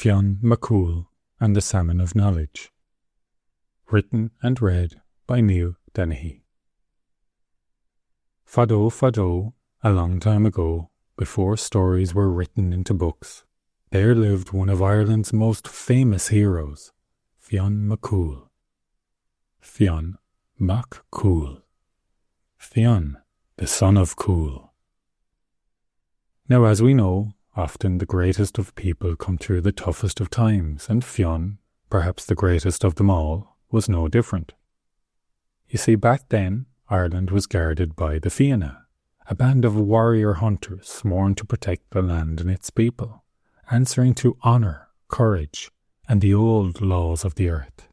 Fionn McCool and the Salmon of Knowledge. Written and read by Neil Dennehy. Fado Fado, a long time ago, before stories were written into books, there lived one of Ireland's most famous heroes, Fionn McCool. Fionn Mac Cool. Fionn, the son of Cool. Now, as we know, often the greatest of people come through the toughest of times, and Fionn, perhaps the greatest of them all, was no different. You see, back then, Ireland was guarded by the Fianna, a band of warrior hunters sworn to protect the land and its people, answering to honour, courage, and the old laws of the earth.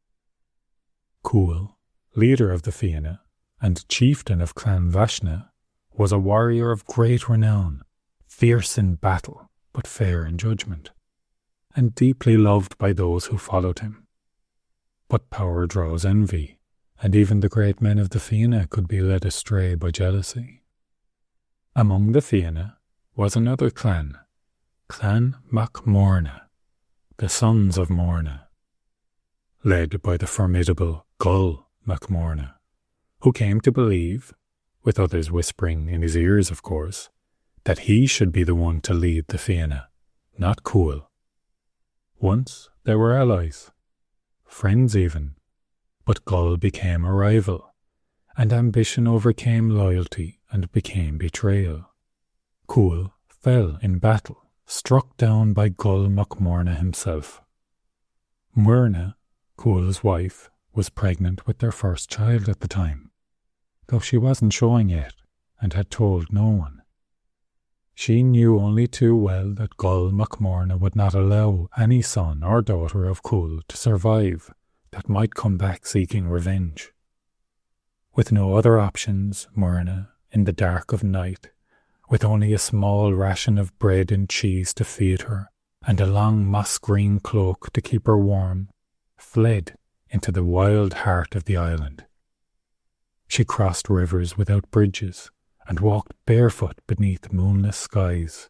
Cool, leader of the Fianna and chieftain of Clan Vashna, was a warrior of great renown, fierce in battle, but fair in judgment, and deeply loved by those who followed him. But power draws envy, and even the great men of the Fianna could be led astray by jealousy. Among the Fianna was another clan, Clan MacMorna, the Sons of Morna, led by the formidable Gull MacMorna, who came to believe, with others whispering in his ears of course, that he should be the one to lead the Fianna, not Cool. Once they were allies, friends even, but Gull became a rival, and ambition overcame loyalty and became betrayal. Cool fell in battle, struck down by Gull MacMorna himself. Muirna, Cool's wife, was pregnant with their first child at the time, though she wasn't showing yet and had told no one. She knew only too well that Gull MacMorna would not allow any son or daughter of Cool to survive that might come back seeking revenge. With no other options, Muirna, in the dark of night, with only a small ration of bread and cheese to feed her, and a long moss-green cloak to keep her warm, fled into the wild heart of the island. She crossed rivers without bridges, and walked barefoot beneath moonless skies.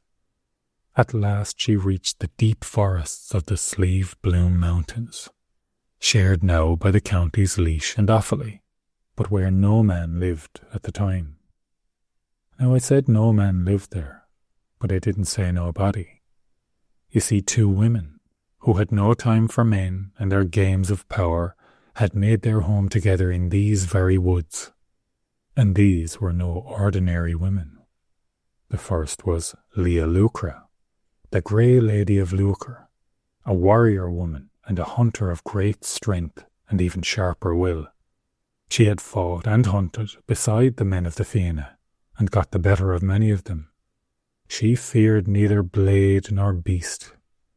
At last she reached the deep forests of the Slieve Bloom Mountains, shared now by the counties Laois and Offaly, but where no man lived at the time. Now I said no man lived there, but I didn't say nobody. You see, two women, who had no time for men and their games of power, had made their home together in these very woods. And these were no ordinary women. The first was Leah Lucra, the Grey Lady of Lucre, a warrior woman and a hunter of great strength and even sharper will. She had fought and hunted beside the men of the Fianna, and got the better of many of them. She feared neither blade nor beast.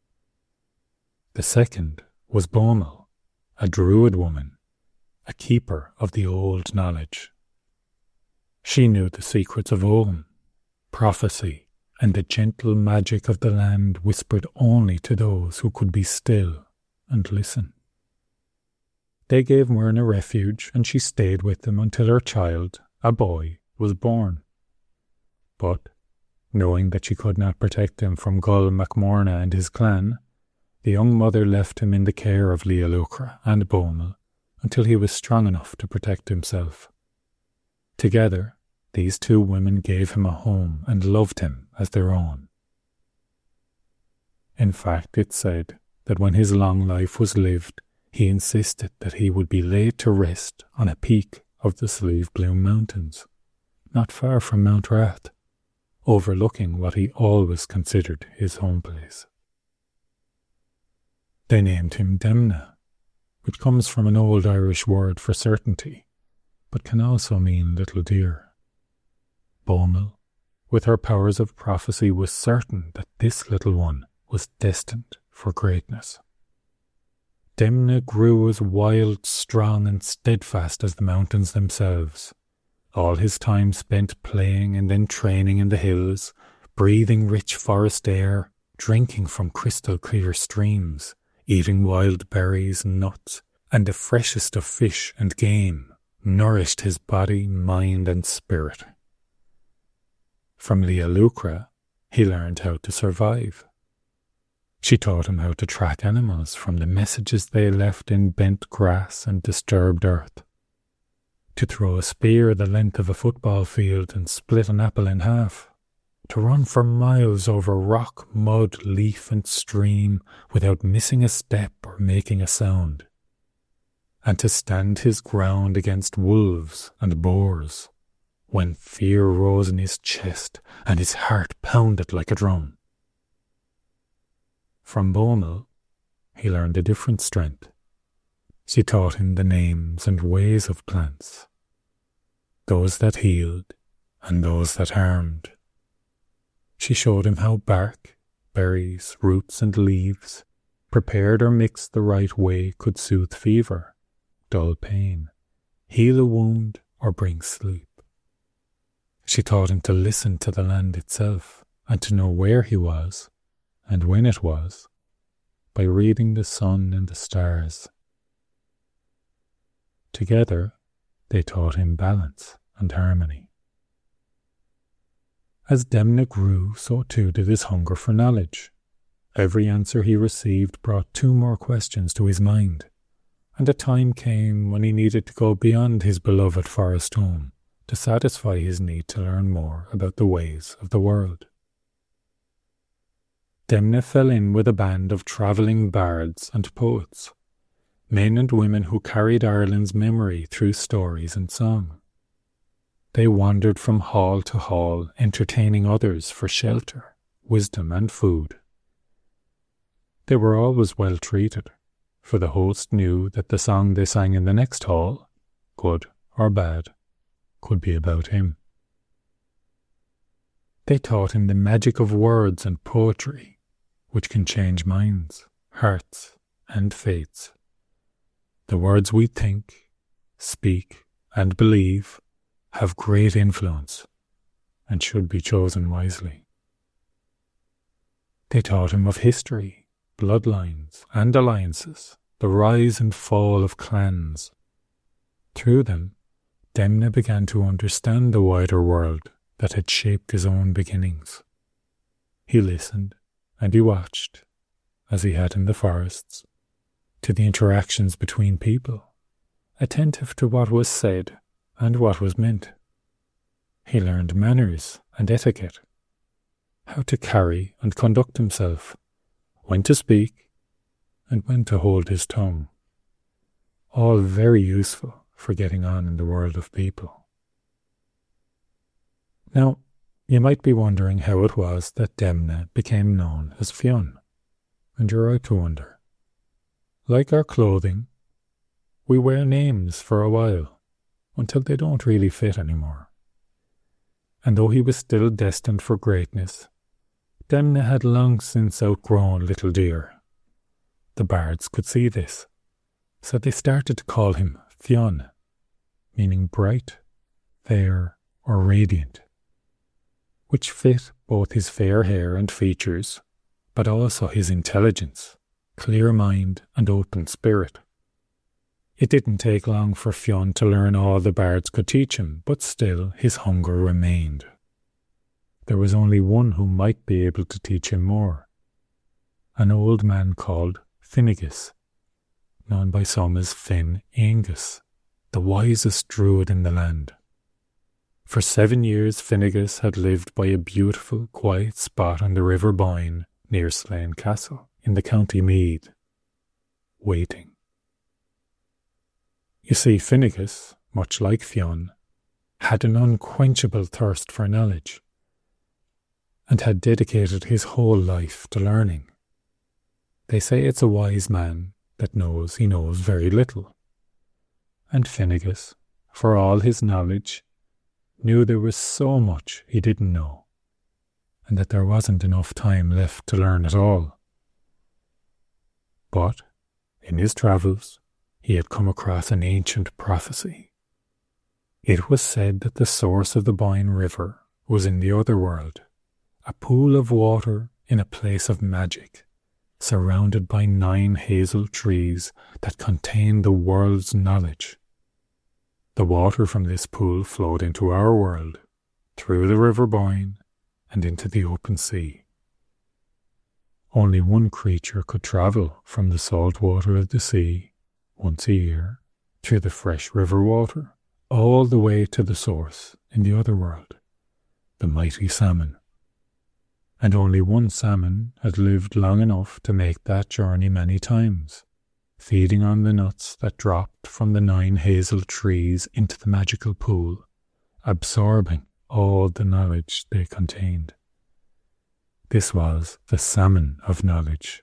The second was Bomel, a druid woman, a keeper of the old knowledge. She knew the secrets of Ogham, prophecy, and the gentle magic of the land whispered only to those who could be still and listen. They gave Muirna refuge, and she stayed with them until her child, a boy, was born. But, knowing that she could not protect him from Gull MacMorna and his clan, the young mother left him in the care of Leah Lucra and Bomel until he was strong enough to protect himself. Together, these two women gave him a home and loved him as their own. In fact, it's said that when his long life was lived, he insisted that he would be laid to rest on a peak of the Slieve Bloom Mountains, not far from Mount Rath, overlooking what he always considered his home place. They named him Demna, which comes from an old Irish word for certainty, but can also mean little deer. Bomel, with her powers of prophecy, was certain that this little one was destined for greatness. Demna grew as wild, strong, and steadfast as the mountains themselves. All his time spent playing and then training in the hills, breathing rich forest air, drinking from crystal clear streams, eating wild berries and nuts, and the freshest of fish and game, nourished his body, mind, and spirit. From Leah Lucra, he learned how to survive. She taught him how to track animals from the messages they left in bent grass and disturbed earth, to throw a spear the length of a football field and split an apple in half, to run for miles over rock, mud, leaf and stream without missing a step or making a sound, and to stand his ground against wolves and boars when fear rose in his chest and his heart pounded like a drum. From Bomel, he learned a different strength. She taught him the names and ways of plants, those that healed and those that harmed. She showed him how bark, berries, roots and leaves, prepared or mixed the right way, could soothe fever, dull pain, heal a wound or bring sleep. She taught him to listen to the land itself and to know where he was and when it was, by reading the sun and the stars. Together, they taught him balance and harmony. As Demna grew, so too did his hunger for knowledge. Every answer he received brought 2 more questions to his mind, and a time came when he needed to go beyond his beloved forest home to satisfy his need to learn more about the ways of the world. Demna fell in with a band of travelling bards and poets, men and women who carried Ireland's memory through stories and song. They wandered from hall to hall, entertaining others for shelter, wisdom and food. They were always well treated, for the host knew that the song they sang in the next hall, good or bad, could be about him. They taught him the magic of words and poetry, which can change minds, hearts, and fates. The words we think, speak, and believe have great influence and should be chosen wisely. They taught him of history, bloodlines, and alliances, the rise and fall of clans. Through them, Demna began to understand the wider world that had shaped his own beginnings. He listened and he watched, as he had in the forests, to the interactions between people, attentive to what was said and what was meant. He learned manners and etiquette, how to carry and conduct himself, when to speak and when to hold his tongue, all very useful for getting on in the world of people. Now, you might be wondering how it was that Demna became known as Fionn, and you're right to wonder. Like our clothing, we wear names for a while, until they don't really fit anymore. And though he was still destined for greatness, Demna had long since outgrown Little Deer. The bards could see this, so they started to call him Fionn, meaning bright, fair, or radiant, which fit both his fair hair and features, but also his intelligence, clear mind, and open spirit. It didn't take long for Fionn to learn all the bards could teach him, but still his hunger remained. There was only one who might be able to teach him more, an old man called Finnegas, known by some as Finn Aengus, the wisest druid in the land. For 7 years Finnegas had lived by a beautiful, quiet spot on the River Boyne near Slane Castle in the County Meath, waiting. You see, Finnegas, much like Fionn, had an unquenchable thirst for knowledge, and had dedicated his whole life to learning. They say it's a wise man that knows he knows very little. And Finnegas, for all his knowledge, knew there was so much he didn't know, and that there wasn't enough time left to learn it all. But, in his travels, he had come across an ancient prophecy. It was said that the source of the Boyne River was in the other world, a pool of water in a place of magic, surrounded by 9 hazel trees that contained the world's knowledge. The water from this pool flowed into our world, through the River Boyne, and into the open sea. Only one creature could travel from the salt water of the sea once a year through the fresh river water all the way to the source in the other world, the mighty salmon. And only one salmon had lived long enough to make that journey many times, feeding on the nuts that dropped from the 9 hazel trees into the magical pool, absorbing all the knowledge they contained. This was the salmon of knowledge.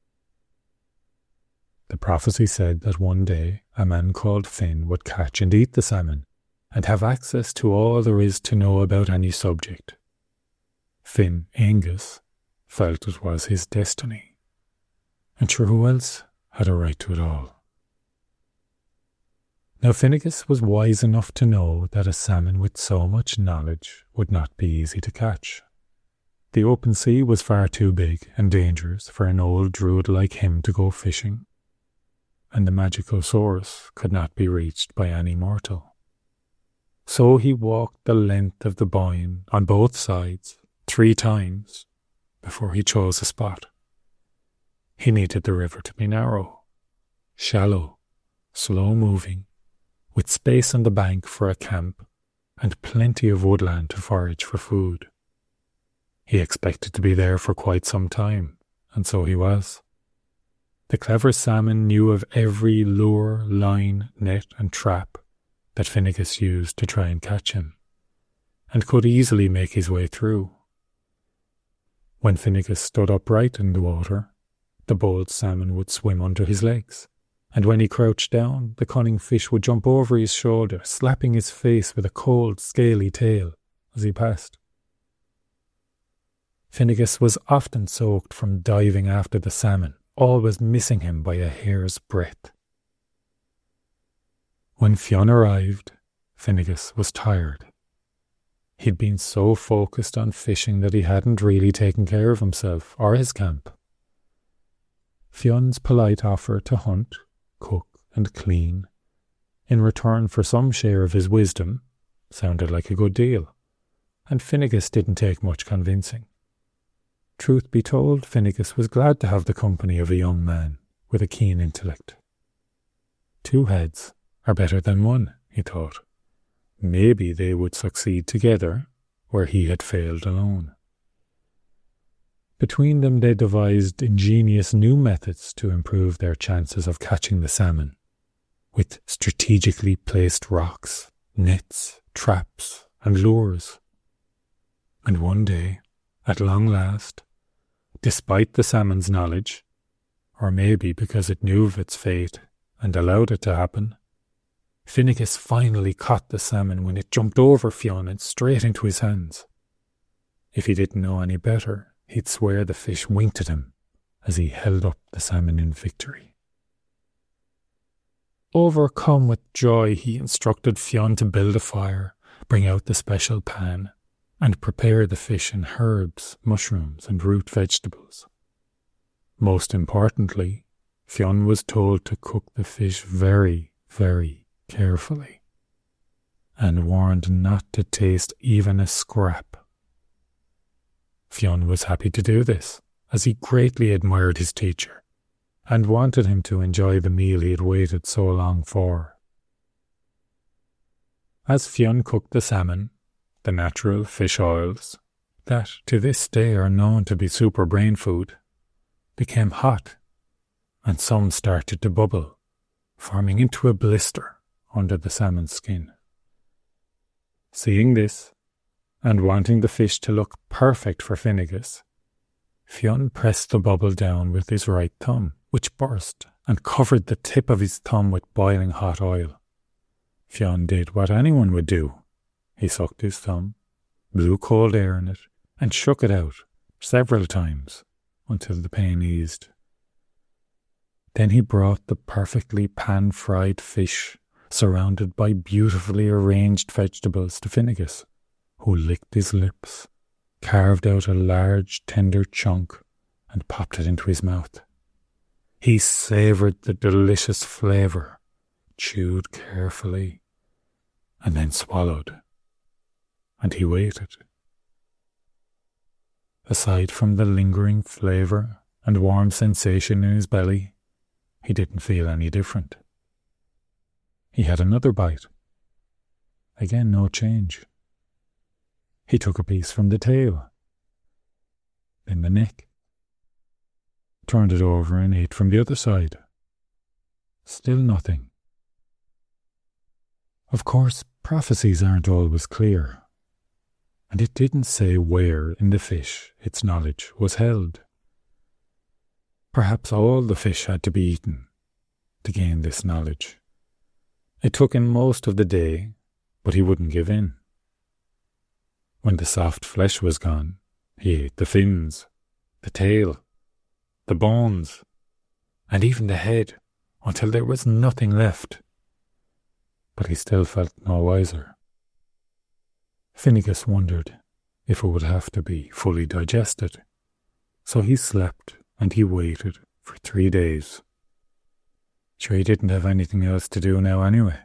The prophecy said that one day a man called Finn would catch and eat the salmon and have access to all there is to know about any subject. Finn Aengus felt it was his destiny. And sure, who else had a right to it all? Now Finnegas was wise enough to know that a salmon with so much knowledge would not be easy to catch. The open sea was far too big and dangerous for an old druid like him to go fishing, and the magical source could not be reached by any mortal. So he walked the length of the Boyne on both sides 3 times before he chose a spot. He needed the river to be narrow, shallow, slow-moving, with space on the bank for a camp and plenty of woodland to forage for food. He expected to be there for quite some time, and so he was. The clever salmon knew of every lure, line, net and trap that Finnegas used to try and catch him, and could easily make his way through. When Finnegas stood upright in the water, the bold salmon would swim under his legs, and when he crouched down, the cunning fish would jump over his shoulder, slapping his face with a cold, scaly tail as he passed. Finnegas was often soaked from diving after the salmon, always missing him by a hair's breadth. When Fionn arrived, Finnegas was tired. He'd been so focused on fishing that he hadn't really taken care of himself or his camp. Fionn's polite offer to hunt, cook and clean, in return for some share of his wisdom, sounded like a good deal, and Finnegas didn't take much convincing. Truth be told, Finnegas was glad to have the company of a young man with a keen intellect. 2 heads are better than 1, he thought. Maybe they would succeed together where he had failed alone. Between them they devised ingenious new methods to improve their chances of catching the salmon, with strategically placed rocks, nets, traps and lures. And one day, at long last, despite the salmon's knowledge, or maybe because it knew of its fate and allowed it to happen, Finnegas finally caught the salmon when it jumped over Fionn and straight into his hands. If he didn't know any better, he'd swear the fish winked at him as he held up the salmon in victory. Overcome with joy, he instructed Fionn to build a fire, bring out the special pan, and prepare the fish in herbs, mushrooms, and root vegetables. Most importantly, Fionn was told to cook the fish very, very carefully, and warned not to taste even a scrap. Fionn was happy to do this, as he greatly admired his teacher, and wanted him to enjoy the meal he had waited so long for. As Fionn cooked the salmon, the natural fish oils, that to this day are known to be super brain food, became hot, and some started to bubble, forming into a blister under the salmon's skin. Seeing this, and wanting the fish to look perfect for Finnegas, Fionn pressed the bubble down with his right thumb, which burst and covered the tip of his thumb with boiling hot oil. Fionn did what anyone would do. He sucked his thumb, blew cold air in it, and shook it out several times until the pain eased. Then he brought the perfectly pan-fried fish, surrounded by beautifully arranged vegetables, to Finnegas, who licked his lips, carved out a large tender chunk, and popped it into his mouth. He savoured the delicious flavour, chewed carefully, and then swallowed. And he waited. Aside from the lingering flavour and warm sensation in his belly, he didn't feel any different. He had another bite. Again, no change. He took a piece from the tail, then the neck, turned it over and ate from the other side. Still nothing. Of course, prophecies aren't always clear, and it didn't say where in the fish its knowledge was held. Perhaps all the fish had to be eaten to gain this knowledge. It took him most of the day, but he wouldn't give in. When the soft flesh was gone, he ate the fins, the tail, the bones, and even the head, until there was nothing left. But he still felt no wiser. Finnegas wondered if it would have to be fully digested, so he slept and he waited for 3 days. Sure, he didn't have anything else to do now anyway.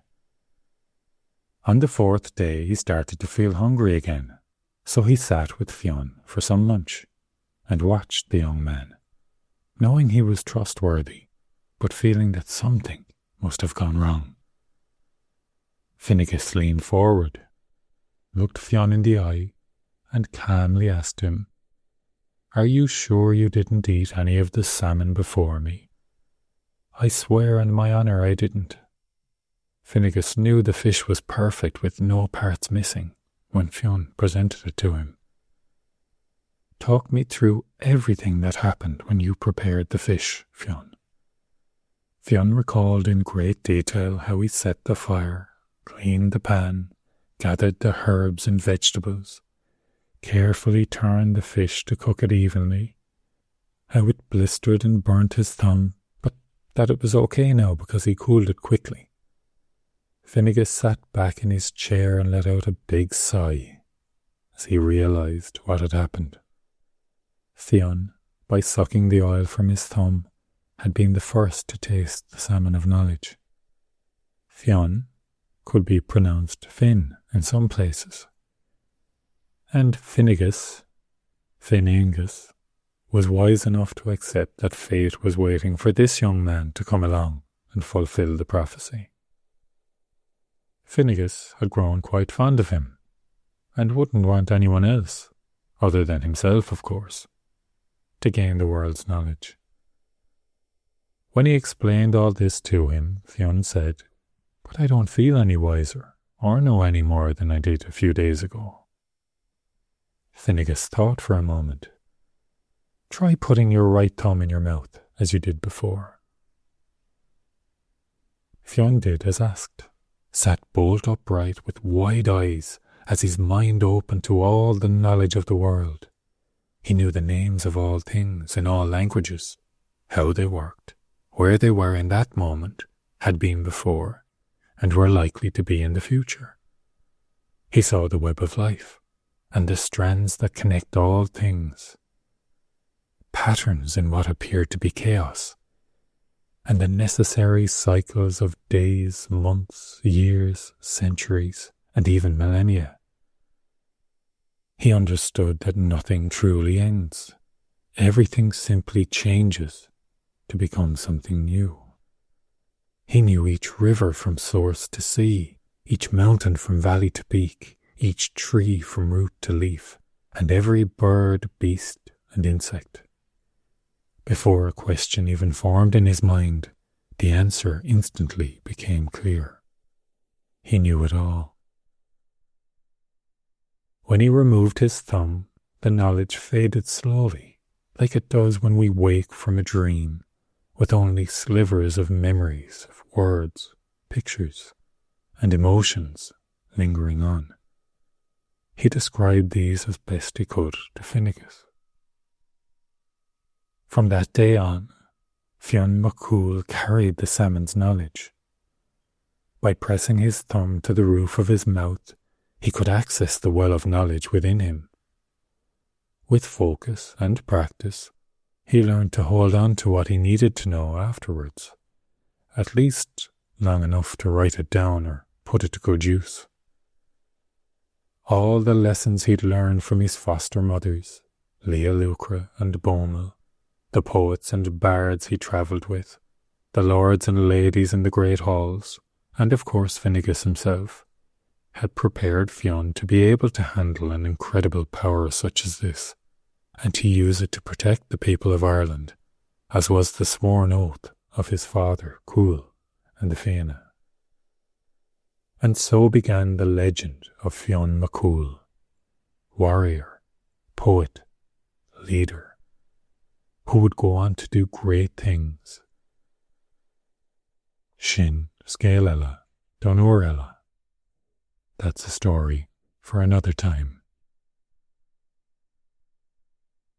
On the 4th day he started to feel hungry again, so he sat with Fionn for some lunch and watched the young man, knowing he was trustworthy, but feeling that something must have gone wrong. Finnegas leaned forward, looked Fionn in the eye, and calmly asked him, "Are you sure you didn't eat any of the salmon before me?" "I swear on my honour I didn't." Finnegas knew the fish was perfect with no parts missing when Fionn presented it to him. "Talk me through everything that happened when you prepared the fish, Fionn." Fionn recalled in great detail how he set the fire, cleaned the pan, gathered the herbs and vegetables, carefully turned the fish to cook it evenly, how it blistered and burnt his thumb, but that it was okay now because he cooled it quickly. Finnegas sat back in his chair and let out a big sigh as he realized what had happened. Fionn, by sucking the oil from his thumb, had been the first to taste the salmon of knowledge. Fionn could be pronounced Finn in some places, and Finnegas, Finingus, was wise enough to accept that fate was waiting for this young man to come along and fulfill the prophecy. Finnegas had grown quite fond of him, and wouldn't want anyone else, other than himself of course, to gain the world's knowledge. When he explained all this to him, Fionn said, "But I don't feel any wiser, or know any more than I did a few days ago." Finnegas thought for a moment. "Try putting your right thumb in your mouth, as you did before." Fionn did as asked, sat bolt upright with wide eyes as his mind opened to all the knowledge of the world. He knew the names of all things in all languages, how they worked, where they were in that moment, had been before, and were likely to be in the future. He saw the web of life, and the strands that connect all things, patterns in what appeared to be chaos, and the necessary cycles of days, months, years, centuries, and even millennia. He understood that nothing truly ends. Everything simply changes to become something new. He knew each river from source to sea, each mountain from valley to peak, each tree from root to leaf, and every bird, beast, and insect. Before a question even formed in his mind, the answer instantly became clear. He knew it all. When he removed his thumb, the knowledge faded slowly, like it does when we wake from a dream, with only slivers of memories, of words, pictures, and emotions lingering on. He described these as best he could to Finnegas. From that day on, Fionn McCool carried the salmon's knowledge. By pressing his thumb to the roof of his mouth, he could access the well of knowledge within him. With focus and practice, he learned to hold on to what he needed to know afterwards, at least long enough to write it down or put it to good use. All the lessons he'd learned from his foster mothers, Leah Lucra and Bomel, The poets and bards he travelled with, the lords and ladies in the great halls, and of course Finnegas himself, had prepared Fionn to be able to handle an incredible power such as this, and to use it to protect the people of Ireland, as was the sworn oath of his father, Cúil, and the Fianna. And so began the legend of Fionn McCool, warrior, poet, leader, who would go on to do great things. Sin Scéal Ella, Don Uair Ella. That's a story for another time.